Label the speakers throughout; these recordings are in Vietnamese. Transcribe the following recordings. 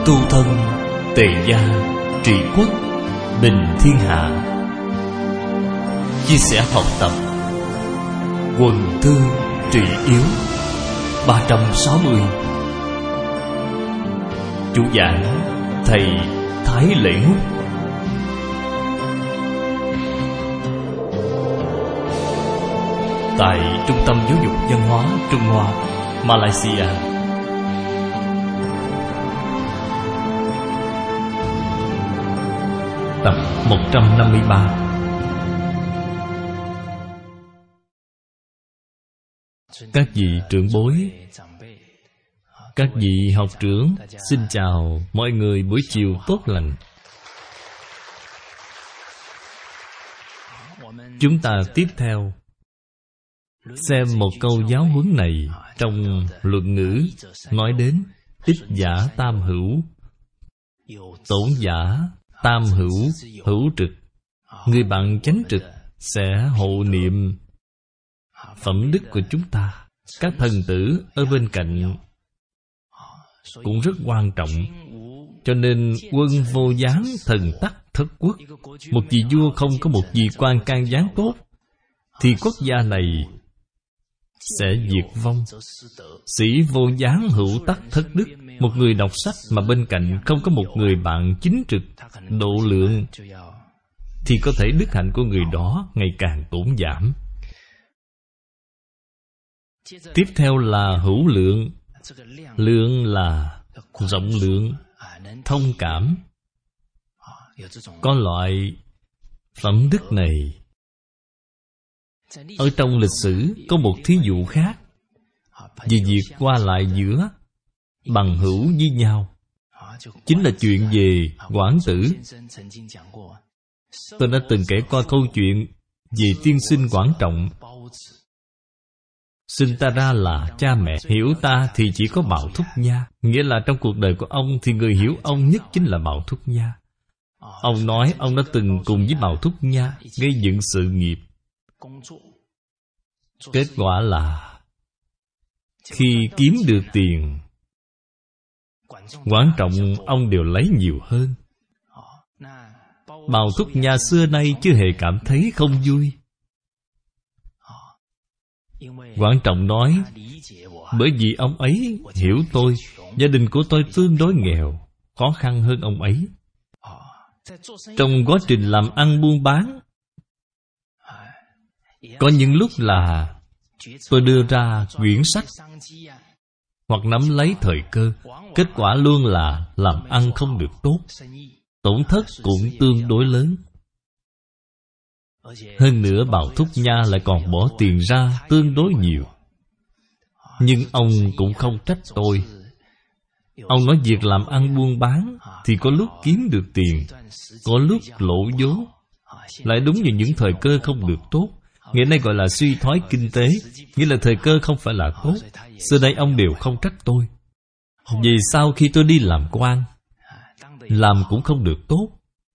Speaker 1: tu thân, tề gia, trị quốc, bình thiên hạ. Chia sẻ học tập, quần thư trị yếu 360. Chủ giảng thầy Thái Lễ Húc. Tại Trung tâm Giáo dục Văn hóa Trung Hoa, Malaysia. Tập 153. Các vị trưởng bối, các vị học trưởng, xin chào mọi người buổi chiều tốt lành. Chúng ta tiếp theo xem một câu giáo huấn này trong Luận Ngữ nói đến ích giả tam hữu, tổn giả tam hữu, hữu trực. Người bạn chánh trực sẽ hộ niệm phẩm đức của chúng ta. Các thần tử ở bên cạnh cũng rất quan trọng. Cho nên quân vô gián, thần tắc thất quốc. Một vị vua không có một vị quan can gián tốt thì quốc gia này sẽ diệt vong. Sĩ vô gián hữu tắc thất đức. Một người đọc sách mà bên cạnh không có một người bạn chính trực, độ lượng, thì có thể đức hạnh của người đó ngày càng tổn giảm. Tiếp theo là hữu lượng. Lượng là rộng lượng, thông cảm. Có loại phẩm đức này. Ở trong lịch sử có một thí dụ khác về việc qua lại giữa bằng hữu với nhau. Chính là chuyện về Quảng Tử. Tôi đã từng kể qua câu chuyện về tiên sinh Quảng Trọng. Sinh ta ra là cha mẹ, hiểu ta thì chỉ có Bào Thúc Nha. Nghĩa là trong cuộc đời của ông thì người hiểu ông nhất chính là Bào Thúc Nha. Ông nói ông đã từng cùng với Bào Thúc Nha gây dựng sự nghiệp. Kết quả là khi kiếm được tiền, Quảng Trọng ông đều lấy nhiều hơn. Bào Thúc Nha xưa nay chưa hề cảm thấy không vui. Quảng Trọng nói, bởi vì ông ấy hiểu tôi, gia đình của tôi tương đối nghèo, khó khăn hơn ông ấy. Trong quá trình làm ăn buôn bán, có những lúc là tôi đưa ra quyển sách hoặc nắm lấy thời cơ, kết quả luôn là làm ăn không được tốt, tổn thất cũng tương đối lớn. Hơn nữa Bào Thúc Nha lại còn bỏ tiền ra tương đối nhiều. Nhưng ông cũng không trách tôi. Ông nói việc làm ăn buôn bán thì có lúc kiếm được tiền, có lúc lỗ vốn. Lại đúng như những thời cơ không được tốt. Ngày nay gọi là suy thoái kinh tế, nghĩa là thời cơ không phải là tốt. Xưa nay ông đều không trách tôi. Vì sao khi tôi đi làm quan, làm cũng không được tốt,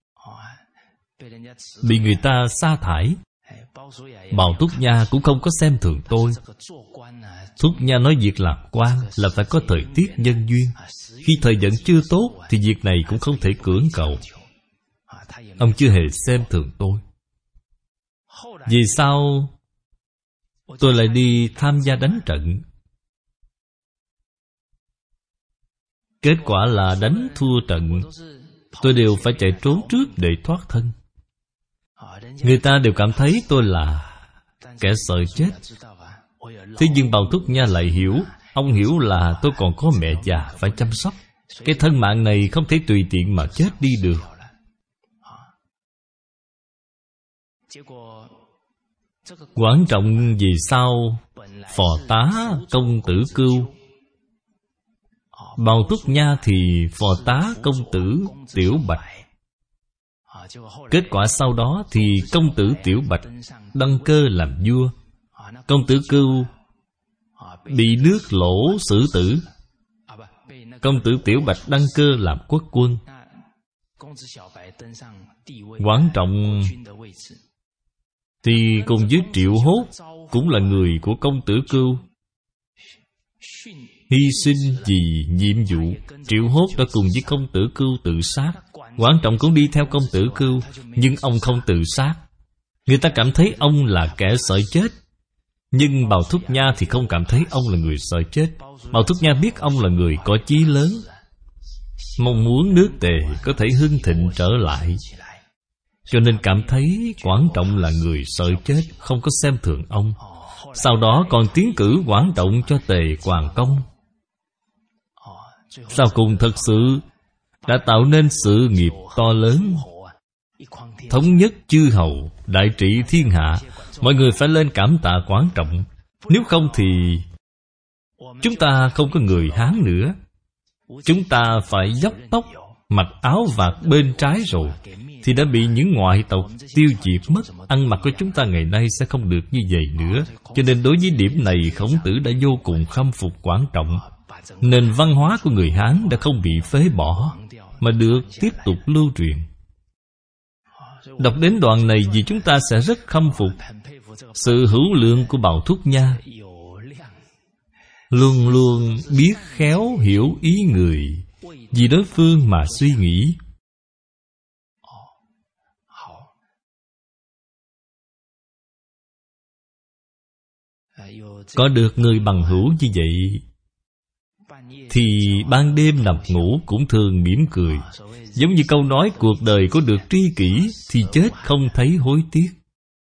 Speaker 1: bị người ta sa thải. Bào Thúc Nha cũng không có xem thường tôi. Thúc Nha nói việc làm quan là phải có thời tiết nhân duyên. Khi thời vận chưa tốt thì việc này cũng không thể cưỡng cầu. Ông chưa hề xem thường tôi. Vì sao tôi lại đi tham gia đánh trận? Kết quả là đánh thua trận, tôi đều phải chạy trốn trước để thoát thân. Người ta đều cảm thấy tôi là kẻ sợ chết. Thế nhưng Bào Thúc Nha lại hiểu. Ông hiểu là tôi còn có mẹ già phải chăm sóc. Cái thân mạng này không thể tùy tiện mà chết đi được. Quảng Trọng vì sao phò tá công tử Cưu, Bào Thúc Nha thì phò tá công tử Tiểu Bạch. Kết quả sau đó thì công tử Tiểu Bạch đăng cơ làm vua. Công tử Cưu bị nước Lỗ xử tử. Công tử Tiểu Bạch đăng cơ làm quốc quân. Quảng Trọng thì cùng với Triệu Hốt, cũng là người của công tử Cưu, hy sinh vì nhiệm vụ. Triệu Hốt đã cùng với công tử Cưu tự sát. Quản Trọng cũng đi theo công tử Cưu, nhưng ông không tự sát. Người ta cảm thấy ông là kẻ sợ chết. Nhưng Bào Thúc Nha thì không cảm thấy ông là người sợ chết. Bào Thúc Nha biết ông là người có chí lớn, mong muốn nước Tề có thể hưng thịnh trở lại, cho nên cảm thấy Quản Trọng là người sợ chết, không có xem thường ông. Sau đó còn tiến cử Quản Trọng cho Tề Hoàng Công. Sau cùng thật sự đã tạo nên sự nghiệp to lớn, thống nhất chư hầu, đại trị thiên hạ. Mọi người phải lên cảm tạ Quản Trọng. Nếu không thì chúng ta không có người Hán nữa. Chúng ta phải dốc tóc, mặc áo vạt bên trái rồi thì đã bị những ngoại tộc tiêu diệt mất. Ăn mặc của chúng ta ngày nay sẽ không được như vậy nữa. Cho nên đối với điểm này, Khổng Tử đã vô cùng khâm phục Quản Trọng. Nền văn hóa của người Hán đã không bị phế bỏ, mà được tiếp tục lưu truyền. Đọc đến đoạn này vì chúng ta sẽ rất khâm phục sự hữu lượng của Bào Thúc Nha, luôn luôn biết khéo hiểu ý người, vì đối phương mà suy nghĩ. Có được người bằng hữu như vậy thì ban đêm nằm ngủ cũng thường mỉm cười. Giống như câu nói cuộc đời có được tri kỷ thì chết không thấy hối tiếc.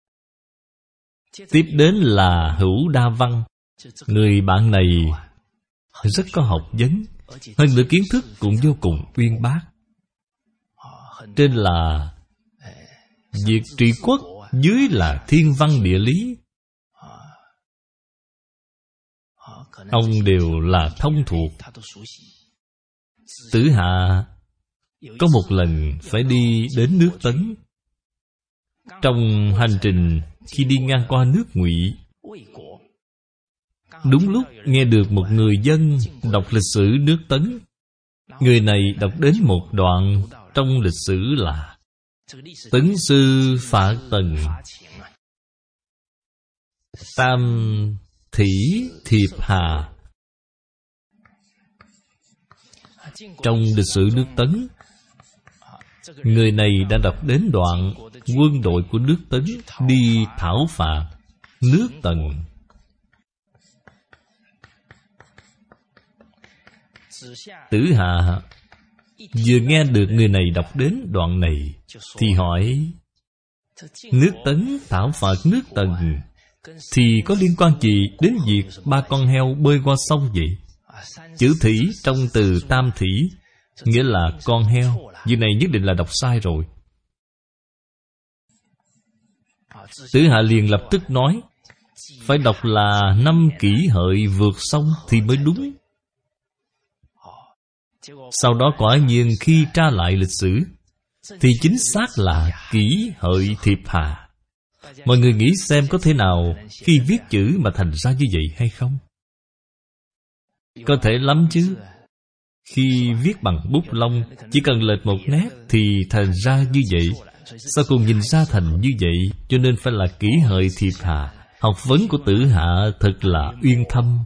Speaker 1: Tiếp đến là Hữu Đa Văn. Người bạn này rất có học vấn, hơn nữa kiến thức cũng vô cùng uyên bác. Trên là việc trị quốc, dưới là thiên văn địa lý, ông đều là thông thuộc. Tử Hạ có một lần phải đi đến nước Tấn. Trong hành trình khi đi ngang qua nước Ngụy, đúng lúc nghe được một người dân đọc lịch sử nước Tấn. Người này đọc đến một đoạn trong lịch sử là Tấn sư phạt Tần, tam thỉ thiệp hà. Trong lịch sử nước Tấn, người này đã đọc đến đoạn quân đội của nước Tấn đi thảo phạt nước Tần. Tử Hạ vừa nghe được người này đọc đến đoạn này thì hỏi: nước Tấn thảo phạt nước Tần thì có liên quan gì đến việc ba con heo bơi qua sông vậy? Chữ thỉ trong từ tam thỉ nghĩa là con heo. Việc này nhất định là đọc sai rồi. Tử Hạ liền lập tức nói: phải đọc là năm kỷ hợi vượt sông thì mới đúng. Sau đó quả nhiên khi tra lại lịch sử thì chính xác là kỷ hợi thiệp hà. Mọi người nghĩ xem có thể nào khi viết chữ mà thành ra như vậy hay không? Có thể lắm chứ. Khi viết bằng bút lông, chỉ cần lệch một nét thì thành ra như vậy. Sau cùng nhìn ra thành như vậy, cho nên phải là kỷ hợi thiệp hà. Học vấn của Tử Hạ thật là uyên thâm.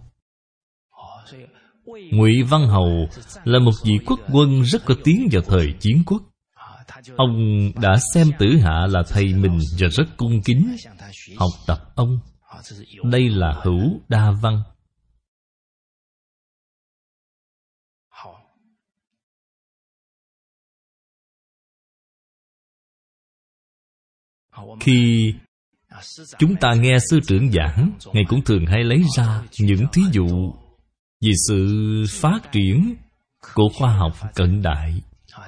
Speaker 1: Ngụy Văn Hầu là một vị quốc quân rất có tiếng vào thời chiến quốc. Ông đã xem Tử Hạ là thầy mình và rất cung kính, học tập ông. Đây là Hữu Đa Văn. Khi chúng ta nghe sư trưởng giảng, Ngài cũng thường hay lấy ra những thí dụ về sự phát triển của khoa học cận đại.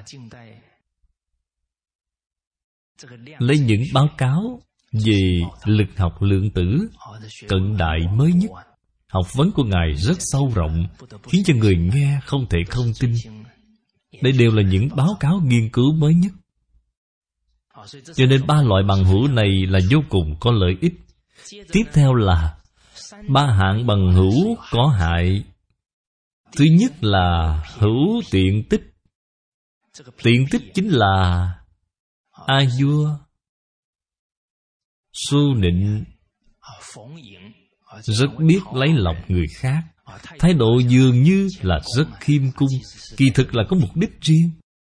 Speaker 1: Lấy những báo cáo về lực học lượng tử cận đại mới nhất. Học vấn của Ngài rất sâu rộng, khiến cho người nghe không thể không tin. Đây đều là những báo cáo nghiên cứu mới nhất. Cho nên ba loại bằng hữu này là vô cùng có lợi ích. Tiếp theo là ba hạng bằng hữu có hại. Thứ nhất là hữu tiện tích. Tiện tích chính là a vua, su nịnh, rất biết lấy lòng người khác. Thái độ dường như là rất khiêm cung, kỳ thực là có mục đích riêng.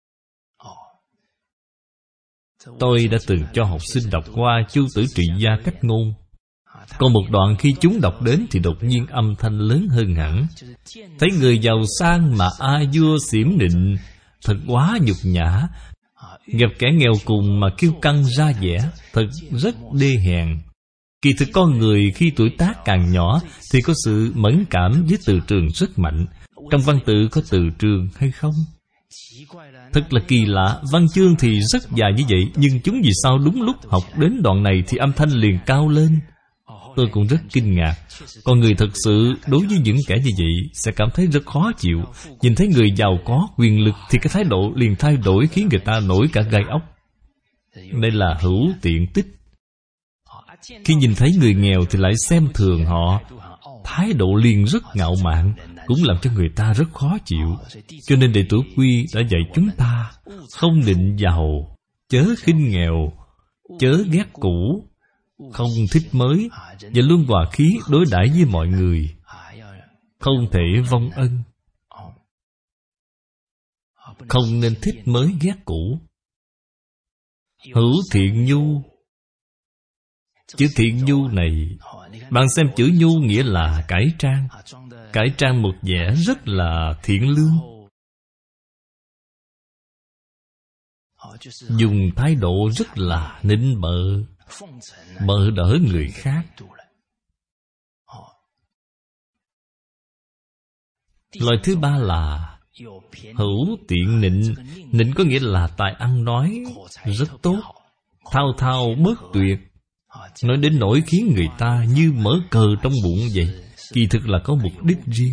Speaker 1: Tôi đã từng cho học sinh đọc qua Chu Tử Trị Gia Cách Ngôn. Còn một đoạn khi chúng đọc đến thì đột nhiên âm thanh lớn hơn hẳn. Thấy người giàu sang mà a vua xỉm nịnh, thật quá nhục nhã. Gặp kẻ nghèo cùng mà kêu căng ra vẻ, thật rất đê hèn. Kỳ thực con người khi tuổi tác càng nhỏ thì có sự mẫn cảm với từ trường rất mạnh. Trong văn tự có từ trường hay không? Thật là kỳ lạ, văn chương thì rất dài như vậy, nhưng chúng vì sao đúng lúc học đến đoạn này thì âm thanh liền cao lên? Tôi cũng rất kinh ngạc. Con người thật sự đối với những kẻ như vậy sẽ cảm thấy rất khó chịu. Nhìn thấy người giàu có quyền lực thì cái thái độ liền thay đổi, khiến người ta nổi cả gai ốc. Đây là hữu tiện tích. Khi nhìn thấy người nghèo thì lại xem thường họ, thái độ liền rất ngạo mạn, cũng làm cho người ta rất khó chịu. Cho nên Đệ Tử Quy đã dạy chúng ta không định giàu, chớ khinh nghèo, chớ ghét cũ, không thích mới, và luôn hòa khí đối đãi với mọi người, không thể vong ân. Không nên thích mới ghét cũ. Hữu thiện nhu. Chữ thiện nhu này, bạn xem chữ nhu nghĩa là cải trang. Cải trang một vẻ rất là thiện lương, dùng thái độ rất là nịnh bợ, bợ đỡ người khác. Loại thứ ba là hữu tiện nịnh. Nịnh có nghĩa là tài ăn nói rất tốt, thao thao bất tuyệt, nói đến nỗi khiến người ta như mở cờ trong bụng vậy. Kỳ thực là có mục đích riêng.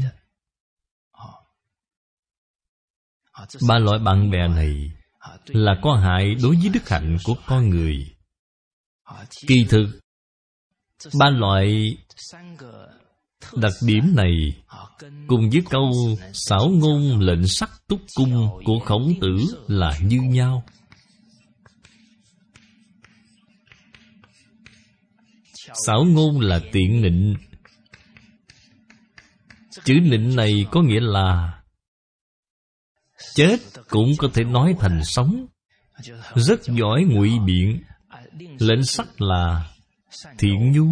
Speaker 1: Ba loại bạn bè này là có hại đối với đức hạnh của con người. Kỳ thực ba loại đặc điểm này cùng với câu xảo ngôn lệnh sắc túc cung của Khổng Tử là như nhau. Xảo ngôn là tiện nịnh. Chữ nịnh này có nghĩa là chết cũng có thể nói thành sống, rất giỏi ngụy biện. Lệnh sắc là thiện nhu.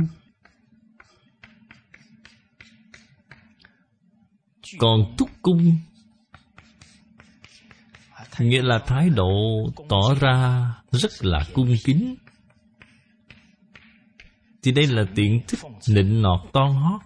Speaker 1: Còn túc cung nghĩa là thái độ tỏ ra rất là cung kính. Thì đây là tiện thích nịnh nọt toan hót.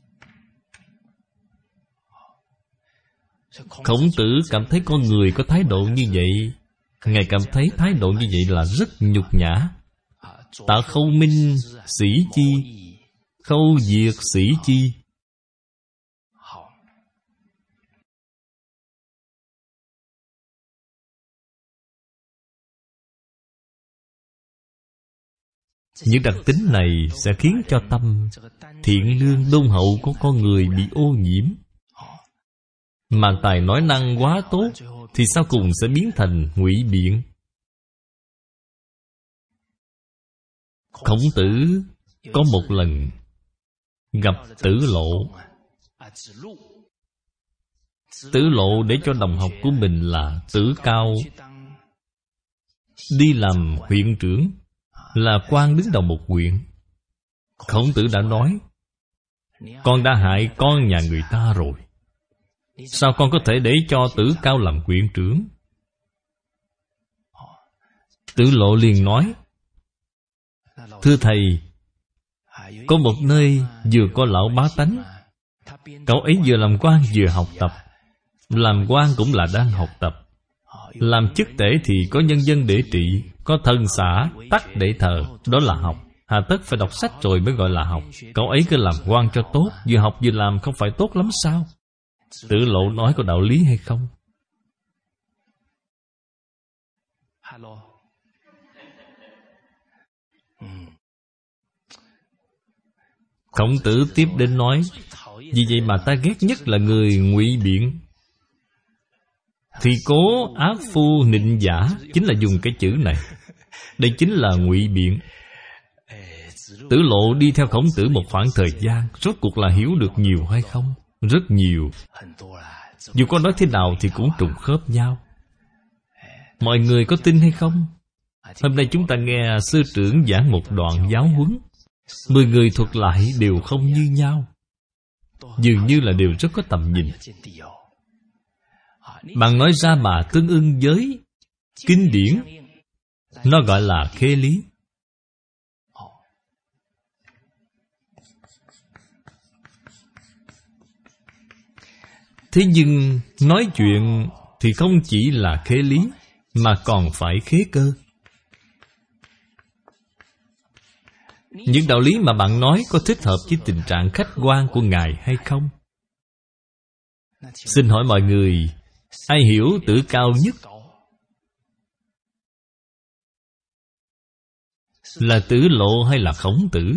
Speaker 1: Khổng Tử cảm thấy con người có thái độ như vậy, Ngài cảm thấy thái độ như vậy là rất nhục nhã. Tạ Khâu Minh sĩ chi, khâu diệt sĩ chi. Những đặc tính này sẽ khiến cho tâm thiện lương đôn hậu của con người bị ô nhiễm. Mà tài nói năng quá tốt thì sau cùng sẽ biến thành ngụy biện. Khổng Tử có một lần gặp Tử Lộ. Tử Lộ để cho đồng học của mình là Tử Cao đi làm huyện trưởng, là quan đứng đầu một huyện. Khổng Tử đã nói: con đã hại con nhà người ta rồi, sao con có thể để cho Tử Cao làm huyện trưởng? Tử Lộ liền nói: thưa thầy, có một nơi vừa có lão bá tánh, cậu ấy vừa làm quan vừa học tập. Làm quan cũng là đang học tập. Làm chức tể thì có nhân dân để trị, có thần xã, tắc để thờ, đó là học. Hà tất phải đọc sách rồi mới gọi là học. Cậu ấy cứ làm quan cho tốt, vừa học vừa làm không phải tốt lắm sao? Tử Lộ nói có đạo lý hay không? Khổng Tử tiếp đến nói: vì vậy mà ta ghét nhất là người ngụy biện. Thì cố ác phu nịnh giả chính là dùng cái chữ này. Đây chính là ngụy biện. Tử Lộ đi theo Khổng Tử một khoảng thời gian, rốt cuộc là hiểu được nhiều hay không? Rất nhiều. Dù có nói thế nào thì cũng trùng khớp nhau. Mọi người có tin hay không? Hôm nay chúng ta nghe sư trưởng giảng một đoạn giáo huấn, 10 người thuật lại đều không như nhau, dường như là đều rất có tầm nhìn. Bạn nói ra mà tương ưng với kinh điển, nó gọi là khế lý. Thế nhưng nói chuyện thì không chỉ là khế lý, mà còn phải khế cơ. Những đạo lý mà bạn nói có thích hợp với tình trạng khách quan của Ngài hay không? Xin hỏi mọi người, ai hiểu Tử cao nhất? Là Tử Lộ hay là Khổng Tử?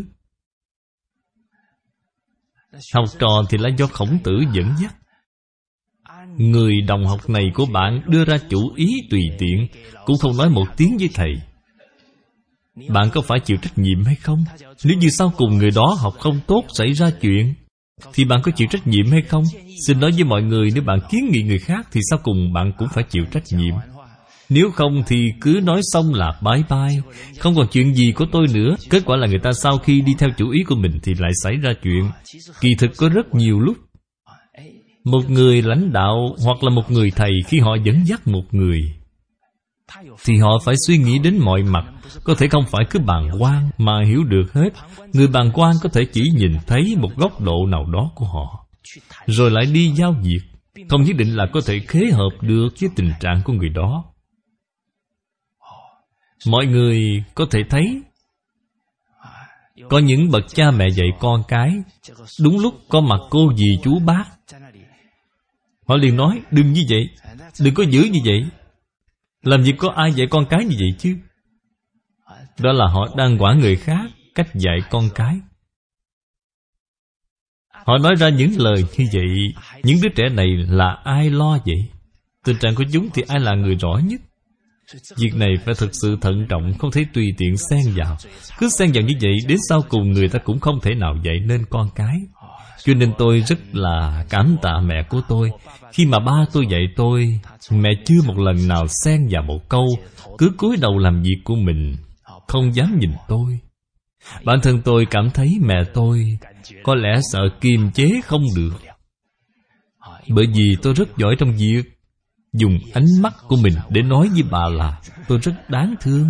Speaker 1: Học trò thì là do Khổng Tử dẫn dắt. Người đồng học này của bạn đưa ra chủ ý tùy tiện, cũng không nói một tiếng với thầy. Bạn có phải chịu trách nhiệm hay không? Nếu như sau cùng người đó học không tốt, xảy ra chuyện, thì bạn có chịu trách nhiệm hay không? Xin nói với mọi người, nếu bạn kiến nghị người khác thì sau cùng bạn cũng phải chịu trách nhiệm. Nếu không thì cứ nói xong là bye bye, không còn chuyện gì của tôi nữa. Kết quả là người ta sau khi đi theo chủ ý của mình thì lại xảy ra chuyện. Kỳ thực có rất nhiều lúc một người lãnh đạo hoặc là một người thầy, khi họ dẫn dắt một người thì họ phải suy nghĩ đến mọi mặt. Có thể không phải cứ bàng quan mà hiểu được hết. Người bàng quan có thể chỉ nhìn thấy một góc độ nào đó của họ, rồi lại đi giao việc, không nhất định là có thể khế hợp được với tình trạng của người đó. Mọi người có thể thấy có những bậc cha mẹ dạy con cái, đúng lúc có mặt cô dì chú bác, họ liền nói đừng như vậy, đừng có giữ như vậy. Làm gì có ai dạy con cái như vậy chứ? Đó là họ đang quản người khác cách dạy con cái. Họ nói ra những lời như vậy, những đứa trẻ này là ai lo vậy? Tình trạng của chúng thì ai là người rõ nhất? Việc này phải thực sự thận trọng, không thể tùy tiện xen vào. Cứ xen vào như vậy, đến sau cùng người ta cũng không thể nào dạy nên con cái. Cho nên tôi rất là cảm tạ mẹ của tôi. Khi mà ba tôi dạy tôi, mẹ chưa một lần nào xen vào một câu, cứ cúi đầu làm việc của mình, không dám nhìn tôi. Bản thân tôi cảm thấy mẹ tôi có lẽ sợ kiềm chế không được, bởi vì tôi rất giỏi trong việc dùng ánh mắt của mình để nói với bà là tôi rất đáng thương.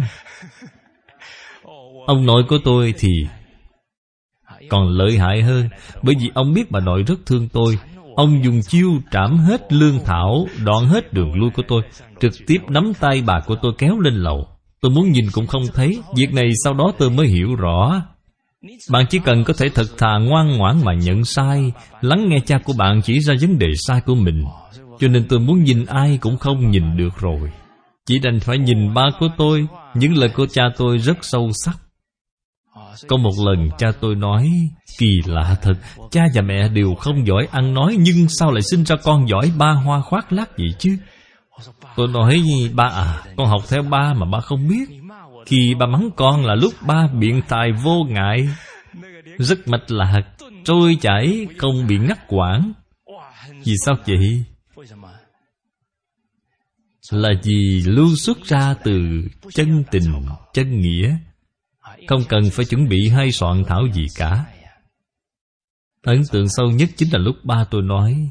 Speaker 1: Ông nội của tôi thì còn lợi hại hơn, bởi vì ông biết bà nội rất thương tôi. Ông dùng chiêu trảm hết lương thảo, đoạn hết đường lui của tôi, trực tiếp nắm tay bà của tôi kéo lên lầu. Tôi muốn nhìn cũng không thấy. Việc này sau đó tôi mới hiểu rõ. Bạn chỉ cần có thể thật thà ngoan ngoãn mà nhận sai, lắng nghe cha của bạn chỉ ra vấn đề sai của mình. Cho nên tôi muốn nhìn ai cũng không nhìn được rồi, chỉ đành phải nhìn ba của tôi. Những lời của cha tôi rất sâu sắc. Có một lần cha tôi nói, kỳ lạ thật, cha và mẹ đều không giỏi ăn nói, nhưng sao lại sinh ra con giỏi ba hoa khoác lác vậy chứ? Tôi nói, ba à, con học theo ba mà ba không biết. Khi ba mắng con là lúc ba biện tài vô ngại, rất mạch lạc, trôi chảy, không bị ngắt quãng. Vì sao vậy? Là vì lưu xuất ra từ chân tình, chân nghĩa, không cần phải chuẩn bị hay soạn thảo gì cả. Ấn tượng sâu nhất chính là lúc ba tôi nói,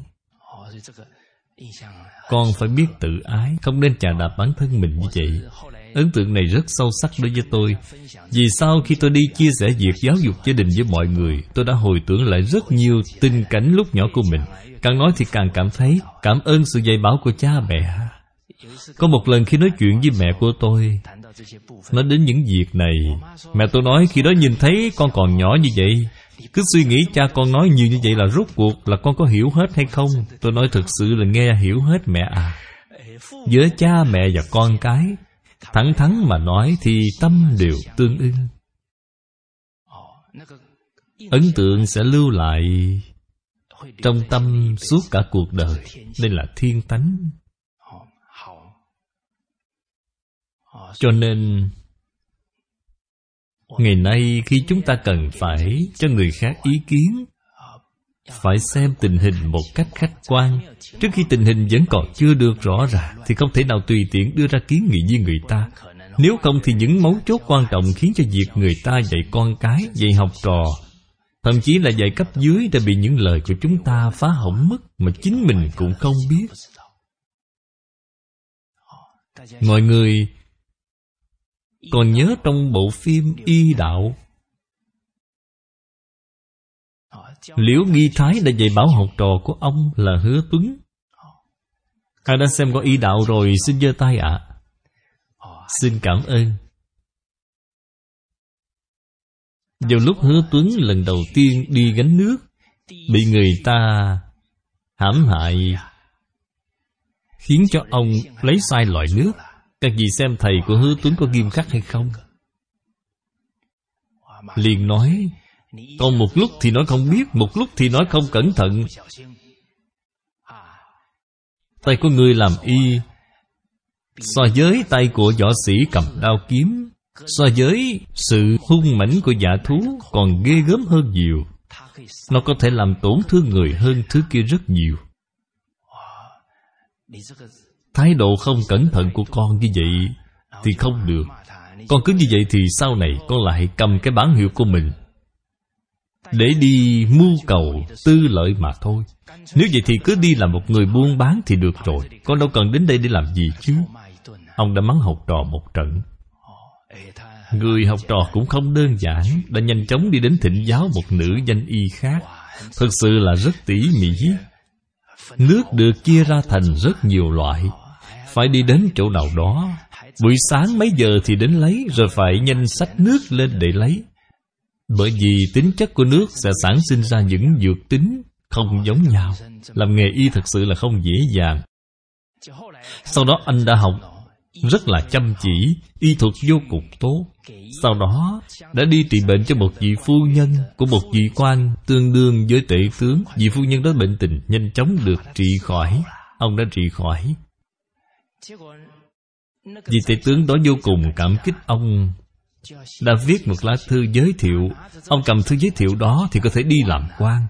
Speaker 1: con phải biết tự ái, không nên chà đạp bản thân mình như vậy. Ấn tượng này rất sâu sắc đối với tôi. Vì sau khi tôi đi chia sẻ việc giáo dục gia đình với mọi người, tôi đã hồi tưởng lại rất nhiều tình cảnh lúc nhỏ của mình. Càng nói thì càng cảm thấy cảm ơn sự dạy bảo của cha mẹ. Có một lần khi nói chuyện với mẹ của tôi, nói đến những việc này, mẹ tôi nói khi đó nhìn thấy con còn nhỏ như vậy, cứ suy nghĩ cha con nói nhiều như vậy là rốt cuộc là con có hiểu hết hay không. Tôi nói thực sự là nghe hiểu hết mẹ à. Giữa cha mẹ và con cái, thẳng thắn mà nói thì tâm đều tương ưng. Ấn tượng sẽ lưu lại trong tâm suốt cả cuộc đời. Đây là thiên tánh. Cho nên Ngày nay khi chúng ta cần phải cho người khác ý kiến, phải xem tình hình một cách khách quan. Trước khi tình hình vẫn còn chưa được rõ ràng thì không thể nào tùy tiện đưa ra kiến nghị với người ta. Nếu không thì những mấu chốt quan trọng khiến cho việc người ta dạy con cái, dạy học trò, thậm chí là dạy cấp dưới đã bị những lời của chúng ta phá hỏng mất mà chính mình cũng không biết. Mọi người còn nhớ trong bộ phim Y Đạo, Liễu Nghi Thái đã dạy bảo học trò của ông là Hứa Tuấn. Ai đã xem qua Y Đạo rồi xin giơ tay ạ. Xin cảm ơn. Vào lúc Hứa Tuấn lần đầu tiên đi gánh nước, bị người ta hãm hại, khiến cho ông lấy sai loại nước. Các vị xem thầy của Hứa Tuấn có nghiêm khắc hay không? Liền nói, còn một lúc thì nói không biết, một lúc thì nói không cẩn thận. Tay của người làm y so với tay của võ sĩ cầm đao kiếm, so với sự hung mãnh của dã thú còn ghê gớm hơn nhiều. Nó có thể làm tổn thương người hơn thứ kia rất nhiều. Thái độ không cẩn thận của con như vậy thì không được. Con cứ như vậy thì sau này con lại cầm cái bản hiệu của mình để đi mưu cầu tư lợi mà thôi. Nếu vậy thì cứ đi làm một người buôn bán thì được rồi. Con đâu cần đến đây để làm gì chứ. Ông đã mắng học trò một trận. Người học trò cũng không đơn giản, đã nhanh chóng đi đến thỉnh giáo một nữ danh y khác. Thực sự là rất tỉ mỉ. Nước được chia ra thành rất nhiều loại, phải đi đến chỗ nào đó, buổi sáng mấy giờ thì đến lấy, rồi phải nhanh xách nước lên để lấy. Bởi vì tính chất của nước sẽ sản sinh ra những dược tính không giống nhau. Làm nghề y thật sự là không dễ dàng. Sau đó anh đã học rất là chăm chỉ, y thuật vô cùng tốt. Sau đó đã đi trị bệnh cho một vị phu nhân của một vị quan tương đương với tể tướng. Vị phu nhân đó bệnh tình nhanh chóng được trị khỏi. Ông đã trị khỏi. Vị tể tướng đó vô cùng cảm kích ông, đã viết một lá thư giới thiệu. Ông cầm thư giới thiệu đó thì có thể đi làm quan.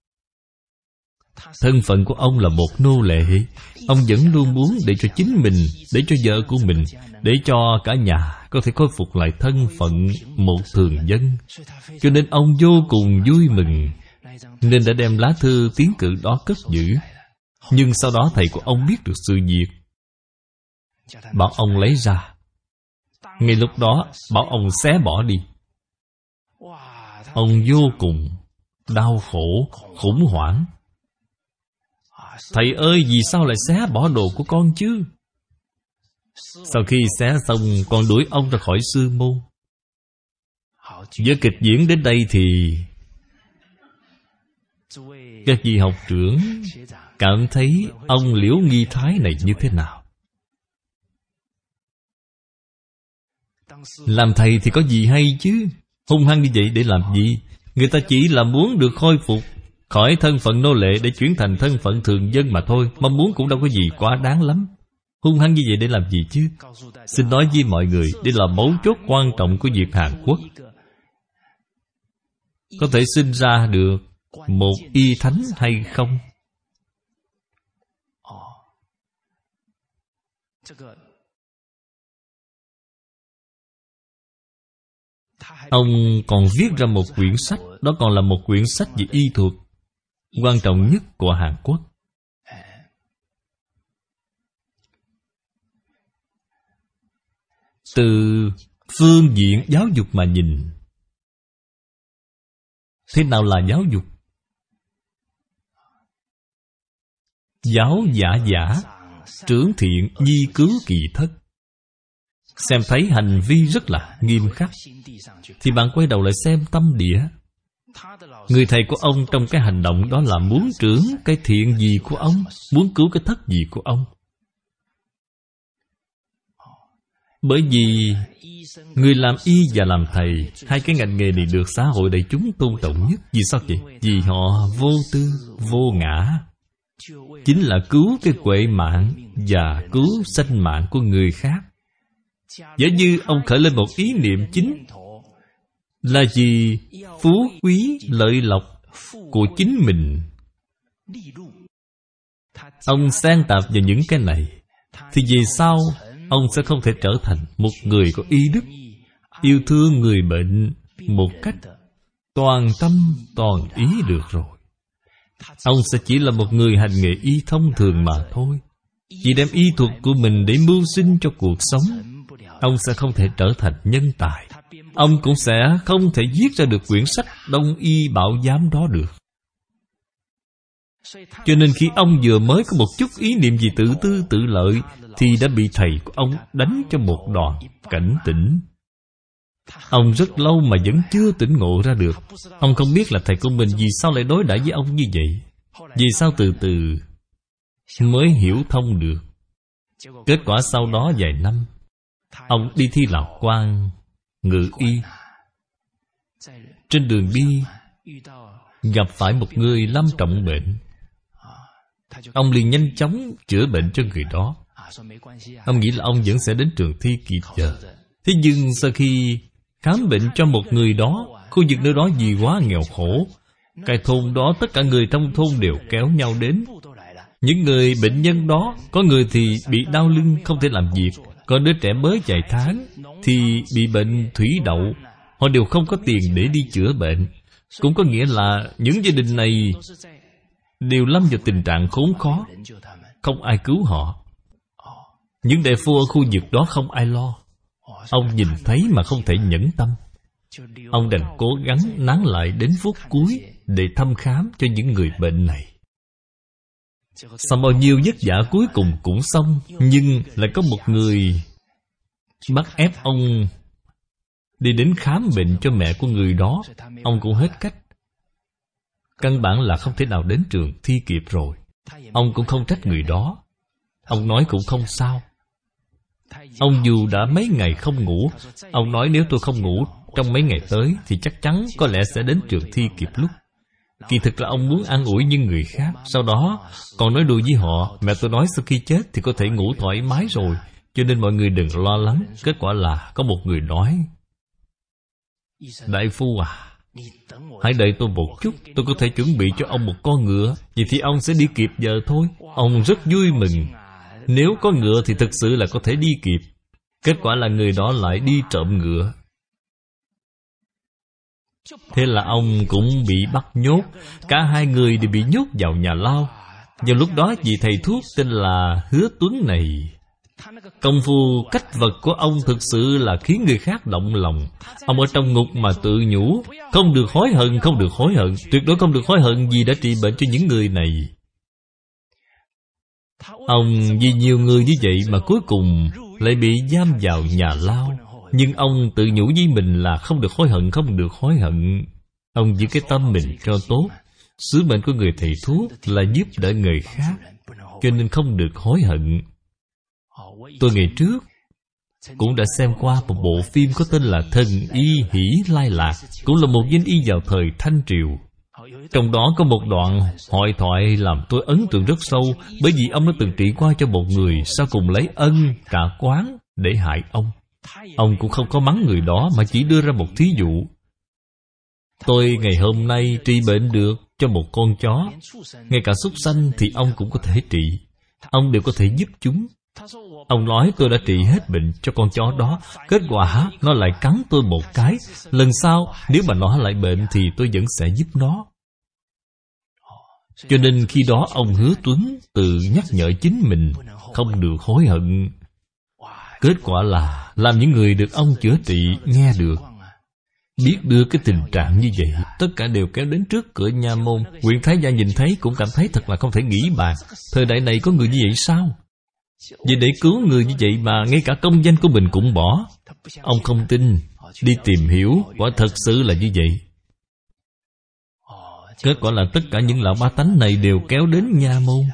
Speaker 1: Thân phận của ông là một nô lệ. Ông vẫn luôn muốn để cho chính mình, để cho vợ của mình, để cho cả nhà có thể khôi phục lại thân phận một thường dân. Cho nên ông vô cùng vui mừng, nên đã đem lá thư tiến cử đó cất giữ. Nhưng sau đó thầy của ông biết được sự việc, bảo ông lấy ra. Ngay lúc đó bảo ông xé bỏ đi. Ông vô cùng đau khổ, khủng hoảng. Thầy ơi, vì sao lại xé bỏ đồ của con chứ? Sau khi xé xong, còn đuổi ông ra khỏi sư môn. Với kịch diễn đến đây thì các vị học trưởng cảm thấy ông Liễu Nghi Thái này như thế nào? Làm thầy thì có gì hay chứ? Hung hăng như vậy để làm gì? Người ta chỉ là muốn được khôi phục khỏi thân phận nô lệ để chuyển thành thân phận thường dân mà thôi. Mong muốn cũng đâu có gì quá đáng lắm. Hung hăng như vậy để làm gì chứ? Xin nói với mọi người, đây là mấu chốt quan trọng của việc Hàn Quốc. Có thể sinh ra được một y thánh hay không? Ông còn viết ra một quyển sách, đó còn là một quyển sách về y thuật quan trọng nhất của Hàn Quốc. Từ phương diện giáo dục mà nhìn, thế nào là giáo dục? Giáo giả giả, trưởng thiện nhi cứu kỳ thất. Xem thấy hành vi rất là nghiêm khắc, thì bạn quay đầu lại xem tâm địa. Người thầy của ông trong cái hành động đó là muốn trưởng cái thiện gì của ông, muốn cứu cái thất gì của ông. Bởi vì người làm y và làm thầy, hai cái ngành nghề này được xã hội đại chúng tôn trọng nhất. Vì sao vậy? Vì họ vô tư, vô ngã, chính là cứu cái huệ mạng và cứu sanh mạng của người khác. Giả như ông khởi lên một ý niệm chính, là vì phú quý lợi lộc của chính mình. Ông xen tạp vào những cái này, thì về sau ông sẽ không thể trở thành một người có ý đức, yêu thương người bệnh một cách toàn tâm toàn ý được rồi. Ông sẽ chỉ là một người hành nghề y thông thường mà thôi, chỉ đem y thuật của mình để mưu sinh cho cuộc sống. Ông sẽ không thể trở thành nhân tài. Ông cũng sẽ không thể viết ra được quyển sách Đông y bảo giám đó được. Cho nên khi ông vừa mới có một chút ý niệm gì tự tư tự lợi, thì đã bị thầy của ông đánh cho một đòn cảnh tỉnh. Ông rất lâu mà vẫn chưa tỉnh ngộ ra được. Ông không biết là thầy của mình vì sao lại đối đãi với ông như vậy. Vì sao từ từ mới hiểu thông được. Kết quả sau đó vài năm, ông đi thi làm quan ngự y. Trên đường đi gặp phải một người lâm trọng bệnh. Ông liền nhanh chóng chữa bệnh cho người đó. Ông nghĩ là ông vẫn sẽ đến trường thi kịp giờ. Thế nhưng sau khi khám bệnh cho một người đó, khu vực nơi đó vì quá nghèo khổ, cái thôn đó tất cả người trong thôn đều kéo nhau đến. Những người bệnh nhân đó, có người thì bị đau lưng không thể làm việc, có đứa trẻ mới vài tháng thì bị bệnh thủy đậu. Họ đều không có tiền để đi chữa bệnh. Cũng có nghĩa là những gia đình này đều lâm vào tình trạng khốn khó, không ai cứu họ. Những đại phu ở khu vực đó không ai lo. Ông nhìn thấy mà không thể nhẫn tâm. Ông đành cố gắng nán lại đến phút cuối để thăm khám cho những người bệnh này. Sau bao nhiêu vất vả cuối cùng cũng xong, nhưng lại có một người bắt ép ông đi đến khám bệnh cho mẹ của người đó. Ông cũng hết cách. Căn bản là không thể nào đến trường thi kịp rồi. Ông cũng không trách người đó. Ông nói cũng không sao. Ông dù đã mấy ngày không ngủ, ông nói nếu tôi không ngủ trong mấy ngày tới thì chắc chắn có lẽ sẽ đến trường thi kịp lúc. Kỳ thực là ông muốn an ủi những người khác. Sau đó còn nói đùa với họ, mẹ tôi nói sau khi chết thì có thể ngủ thoải mái rồi, cho nên mọi người đừng lo lắng. Kết quả là có một người nói: đại phu à, hãy đợi tôi một chút, tôi có thể chuẩn bị cho ông một con ngựa, vậy thì ông sẽ đi kịp giờ thôi. Ông rất vui mừng. Nếu có ngựa thì thực sự là có thể đi kịp. Kết quả là người đó lại đi trộm ngựa. Thế là ông cũng bị bắt nhốt. Cả hai người đều bị nhốt vào nhà lao. Vào lúc đó vị thầy thuốc tên là Hứa Tuấn này, công phu cách vật của ông thực sự là khiến người khác động lòng. Ông ở trong ngục mà tự nhủ: không được hối hận, không được hối hận, tuyệt đối không được hối hận vì đã trị bệnh cho những người này. Ông vì nhiều người như vậy mà cuối cùng lại bị giam vào nhà lao. Nhưng ông tự nhủ với mình là không được hối hận, không được hối hận. Ông giữ cái tâm mình cho tốt. Sứ mệnh của người thầy thuốc là giúp đỡ người khác, cho nên không được hối hận. Tôi ngày trước cũng đã xem qua một bộ phim có tên là Thần Y Hỷ Lai Lạc, cũng là một danh y vào thời Thanh Triều. Trong đó có một đoạn hội thoại làm tôi ấn tượng rất sâu, bởi vì ông đã từng trị qua cho một người, sau cùng lấy ân trả oán để hại ông. Ông cũng không có mắng người đó mà chỉ đưa ra một thí dụ: tôi ngày hôm nay trị bệnh được cho một con chó, ngay cả súc sanh thì ông cũng có thể trị. Ông đều có thể giúp chúng. Ông nói tôi đã trị hết bệnh cho con chó đó, kết quả nó lại cắn tôi một cái. Lần sau nếu mà nó lại bệnh thì tôi vẫn sẽ giúp nó. Cho nên khi đó ông Hứa Tuấn tự nhắc nhở chính mình không được hối hận. Kết quả là làm những người được ông chữa trị nghe được, biết được cái tình trạng như vậy, tất cả đều kéo đến trước cửa nha môn. Huyện Thái Gia nhìn thấy cũng cảm thấy thật là không thể nghĩ bàn. Thời đại này có người như vậy sao? Vì để cứu người như vậy mà ngay cả công danh của mình cũng bỏ. Ông không tin, đi tìm hiểu, quả thật sự là như vậy. Kết quả là tất cả những lão ba tánh này đều kéo đến nha môn.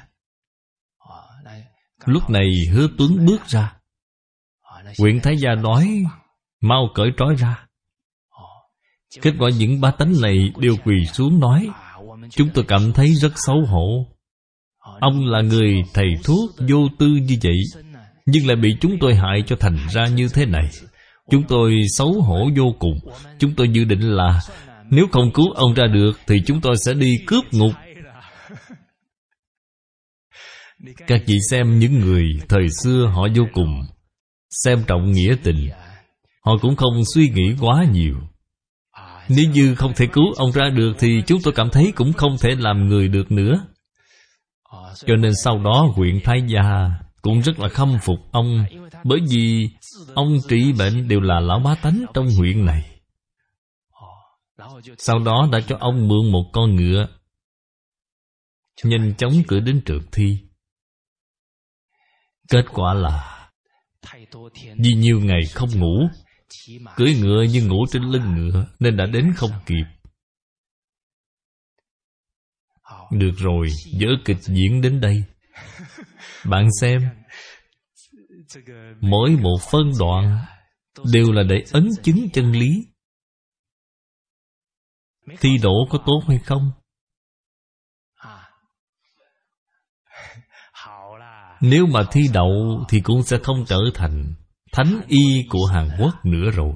Speaker 1: Lúc này Hứa Tuấn bước ra. Huyện Thái Gia nói: mau cởi trói ra. Kết quả những ba tánh này đều quỳ xuống nói: chúng tôi cảm thấy rất xấu hổ. Ông là người thầy thuốc vô tư như vậy, nhưng lại bị chúng tôi hại cho thành ra như thế này. Chúng tôi xấu hổ vô cùng. Chúng tôi dự định là nếu không cứu ông ra được thì chúng tôi sẽ đi cướp ngục. Các vị xem, những người thời xưa họ vô cùng xem trọng nghĩa tình. Họ cũng không suy nghĩ quá nhiều. Nếu như không thể cứu ông ra được thì chúng tôi cảm thấy cũng không thể làm người được nữa. Cho nên sau đó huyện Thái Gia cũng rất là khâm phục ông, bởi vì ông trị bệnh đều là lão bá tánh trong huyện này. Sau đó đã cho ông mượn một con ngựa, nhanh chóng cưỡi đến Trường Thi. Kết quả là vì nhiều ngày không ngủ, cưỡi ngựa nhưng ngủ trên lưng ngựa, nên đã đến không kịp. Được rồi, vở kịch diễn đến đây. Bạn xem, mỗi một phân đoạn đều là để ấn chứng chân lý. Thi đỗ có tốt hay không? Nếu mà thi đậu thì cũng sẽ không trở thành thánh y của Hàn Quốc nữa rồi.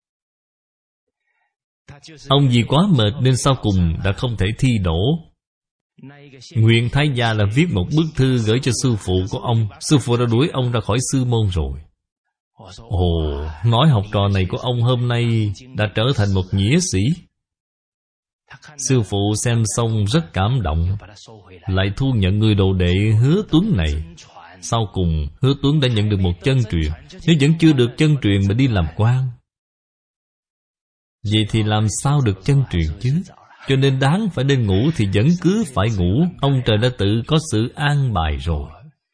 Speaker 1: Ông vì quá mệt nên sau cùng đã không thể thi đỗ. Nguyễn Thái Gia là viết một bức thư gửi cho sư phụ của ông. Sư phụ đã đuổi ông ra khỏi sư môn rồi. Ồ, nói học trò này của ông hôm nay đã trở thành một nghĩa sĩ. Sư phụ xem xong rất cảm động, lại thu nhận người đồ đệ Hứa Tuấn này. Sau cùng Hứa Tuấn đã nhận được một chân truyền. Nếu vẫn chưa được chân truyền mà đi làm quan, vậy thì làm sao được chân truyền chứ? Cho nên đáng phải nên ngủ thì vẫn cứ phải ngủ. Ông trời đã tự có sự an bài rồi.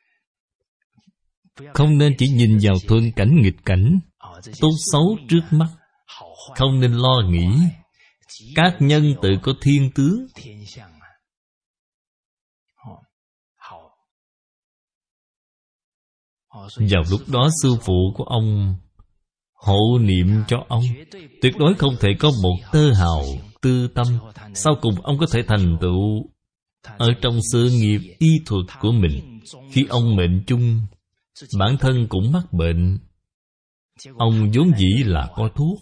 Speaker 1: Không nên chỉ nhìn vào thuận cảnh nghịch cảnh, tốt xấu trước mắt. Không nên lo nghĩ. Các nhân tự có thiên tướng. Vào lúc đó sư phụ của ông hộ niệm cho ông, tuyệt đối không thể có một tơ hào tư tâm. Sau cùng ông có thể thành tựu ở trong sự nghiệp y thuật của mình. Khi ông mệnh chung, bản thân cũng mắc bệnh. Ông vốn dĩ là có thuốc,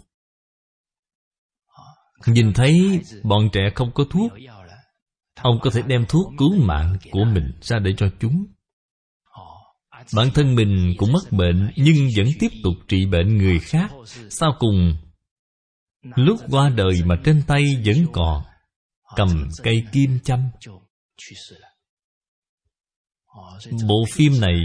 Speaker 1: nhìn thấy bọn trẻ không có thuốc, ông có thể đem thuốc cứu mạng của mình ra để cho chúng. Bản thân mình cũng mắc bệnh nhưng vẫn tiếp tục trị bệnh người khác. Sau cùng lúc qua đời mà trên tay vẫn còn cầm cây kim châm. Bộ phim này,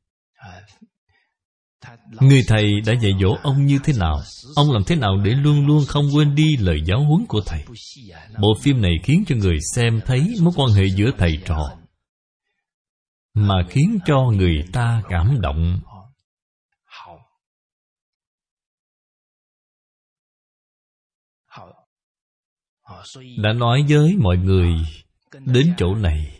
Speaker 1: người thầy đã dạy dỗ ông như thế nào, ông làm thế nào để luôn luôn không quên đi lời giáo huấn của thầy. Bộ phim này khiến cho người xem thấy mối quan hệ giữa thầy trò, mà khiến cho người ta cảm động. Đã nói với mọi người đến chỗ này,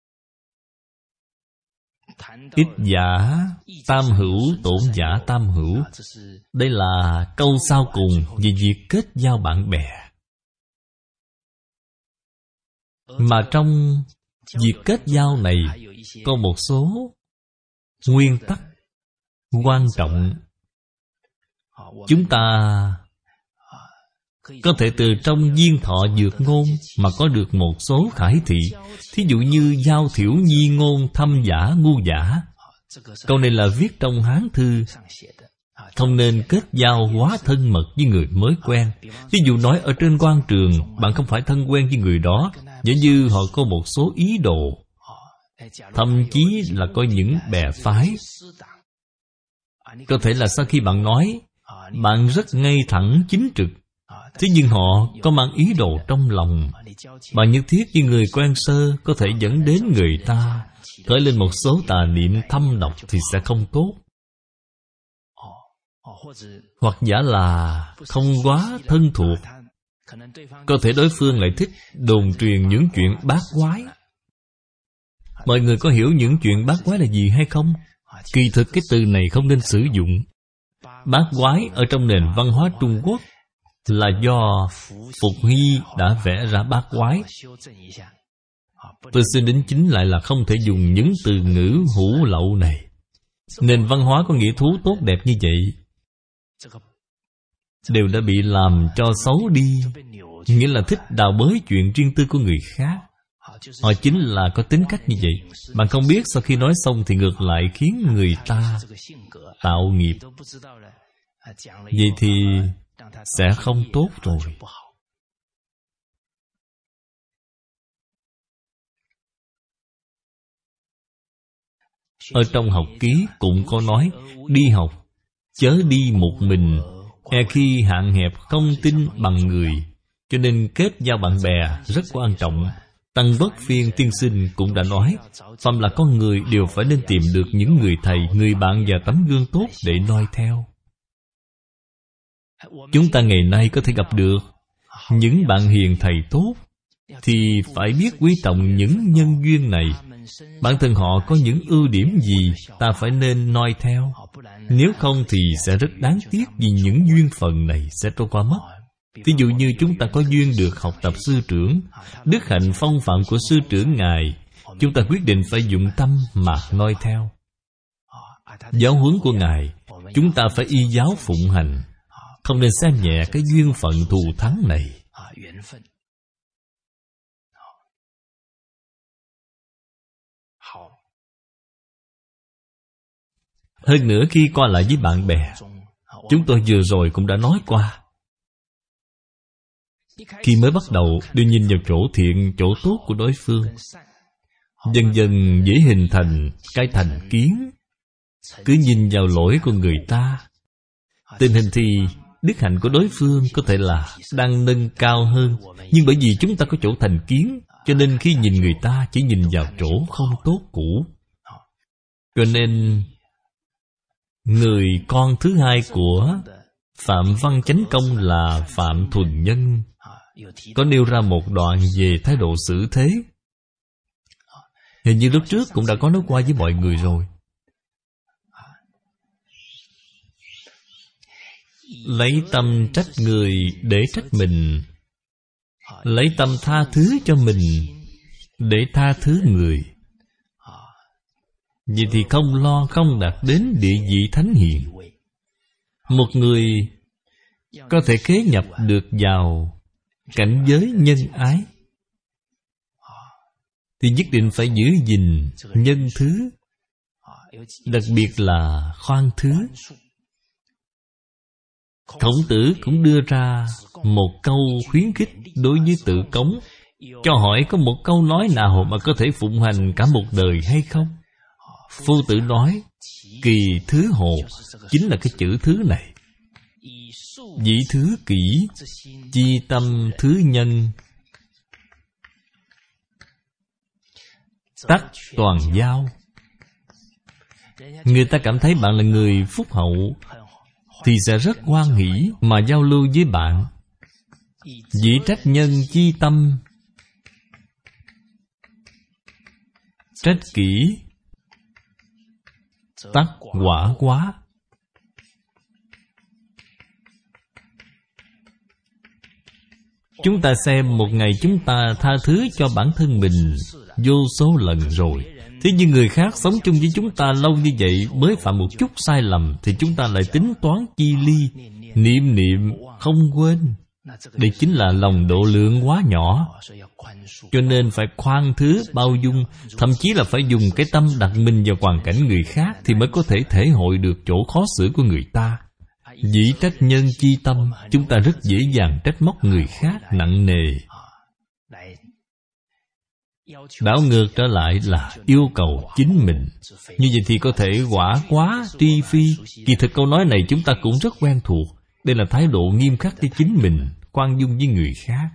Speaker 1: ích giả tam hữu, tổn giả tam hữu. Đây là câu sau cùng về việc kết giao bạn bè. Mà trong việc kết giao này có một số nguyên tắc quan trọng. Chúng ta có thể từ trong viên thọ dược ngôn mà có được một số khải thị. Thí dụ như giao thiểu nhi ngôn, thâm giả ngu giả. Câu này là viết trong Hán thư. Không nên kết giao quá thân mật với người mới quen. Ví dụ nói ở trên quan trường, bạn không phải thân quen với người đó, giả như họ có một số ý đồ, thậm chí là có những bè phái. Có thể là sau khi bạn nói, bạn rất ngay thẳng chính trực, thế nhưng họ có mang ý đồ trong lòng. Bạn nhất thiết với người quen sơ có thể dẫn đến người ta khởi lên một số tà niệm thâm độc thì sẽ không tốt. Hoặc giả là không quá thân thuộc, có thể đối phương lại thích đồn truyền những chuyện bát quái. Mọi người có hiểu những chuyện bát quái là gì hay không? Kỳ thực cái từ này không nên sử dụng. Bát quái ở trong nền văn hóa Trung Quốc là do Phục Hy đã vẽ ra bát quái. Tôi xin đính chính lại là không thể dùng những từ ngữ hủ lậu này. Nền văn hóa có nghĩa thú tốt đẹp như vậy, đều đã bị làm cho xấu đi, nghĩa là thích đào bới chuyện riêng tư của người khác. Họ chính là có tính cách như vậy. Bạn không biết sau khi nói xong thì ngược lại khiến người ta tạo nghiệp. Vậy thì sẽ không tốt rồi. Ở trong học ký cũng có nói, đi học chớ đi một mình, e khi hạn hẹp không tin bằng người. Cho nên kết giao bạn bè rất quan trọng. Tăng Bất Phiên tiên sinh cũng đã nói, phàm là con người đều phải nên tìm được những người thầy, người bạn và tấm gương tốt để noi theo. Chúng ta ngày nay có thể gặp được những bạn hiền thầy tốt, thì phải biết quý trọng những nhân duyên này. Bản thân họ có những ưu điểm gì, ta phải nên noi theo. Nếu không thì sẽ rất đáng tiếc, vì những duyên phận này sẽ trôi qua mất. Ví dụ như chúng ta có duyên được học tập sư trưởng, đức hạnh phong phạm của sư trưởng Ngài, chúng ta quyết định phải dụng tâm mà noi theo. Giáo huấn của Ngài, chúng ta phải y giáo phụng hành, không nên xem nhẹ cái duyên phận thù thắng này. Hơn nữa khi qua lại với bạn bè, chúng tôi vừa rồi cũng đã nói qua, khi mới bắt đầu đều nhìn vào chỗ thiện, chỗ tốt của đối phương, dần dần dễ hình thành cái thành kiến. Cứ nhìn vào lỗi của người ta, tình hình thì đức hạnh của đối phương có thể là đang nâng cao hơn, nhưng bởi vì chúng ta có chỗ thành kiến, cho nên khi nhìn người ta chỉ nhìn vào chỗ không tốt cũ. Cho nên người con thứ hai của Phạm Văn Chánh Công là Phạm Thuần Nhân có nêu ra một đoạn về thái độ xử thế. Hình như lúc trước cũng đã có nói qua với mọi người rồi. Lấy tâm trách người để trách mình, lấy tâm tha thứ cho mình để tha thứ người. Vậy thì không lo không đạt đến địa vị thánh hiền. Một người có thể kế nhập được vào cảnh giới nhân ái thì nhất định phải giữ gìn nhân thứ, đặc biệt là khoan thứ. Khổng Tử cũng đưa ra một câu khuyến khích đối với Tự Cống, cho hỏi có một câu nói nào mà có thể phụng hành cả một đời hay không? Phu Tử nói, kỳ thứ hồ, chính là cái chữ thứ này. Dĩ thứ kỷ, chi tâm thứ nhân, tắc toàn giao. Người ta cảm thấy bạn là người phúc hậu thì sẽ rất hoan hỷ mà giao lưu với bạn. Dĩ trách nhân chi tâm, trách kỷ, tắc quả quá. Chúng ta xem một ngày chúng ta tha thứ cho bản thân mình vô số lần rồi, thế nhưng người khác sống chung với chúng ta lâu như vậy mới phạm một chút sai lầm thì chúng ta lại tính toán chi ly, niệm niệm không quên. Đây chính là lòng độ lượng quá nhỏ. Cho nên phải khoan thứ, bao dung, thậm chí là phải dùng cái tâm đặt mình vào hoàn cảnh người khác thì mới có thể thể hội được chỗ khó xử của người ta. Dĩ trách nhân chi tâm, chúng ta rất dễ dàng trách móc người khác nặng nề. Đảo ngược trở lại là yêu cầu chính mình. Như vậy thì có thể quả quá tri phi. Kỳ thực câu nói này chúng ta cũng rất quen thuộc. Đây là thái độ nghiêm khắc với chính mình, khoan dung với người khác.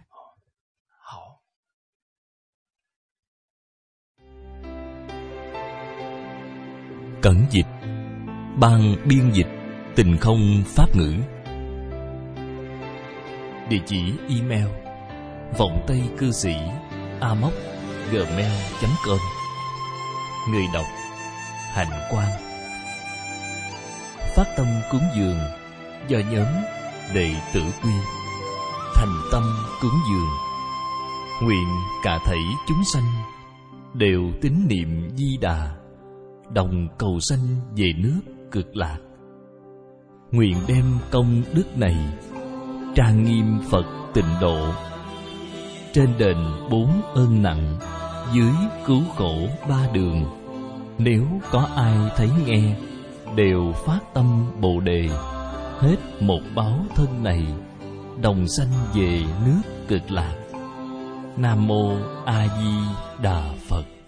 Speaker 1: Cẩn dịch, ban biên dịch Tình Không Pháp Ngữ. Địa chỉ email vọng tây cư sĩ amos@gmail.com. Người đọc Hạnh Quang. Phát tâm cúng dường do nhóm Đệ tử Quy. Thành tâm cúng dường, nguyện cả thảy chúng sanh đều tín niệm Di Đà, đồng cầu sanh về nước Cực Lạc. Nguyện đem công đức này trang nghiêm Phật tịnh độ. Trên đền 4 ơn nặng, dưới cứu khổ 3 đường. Nếu có ai thấy nghe, đều phát tâm Bồ Đề, hết một báo thân này, đồng sanh về nước Cực Lạc. Nam mô A Di Đà Phật.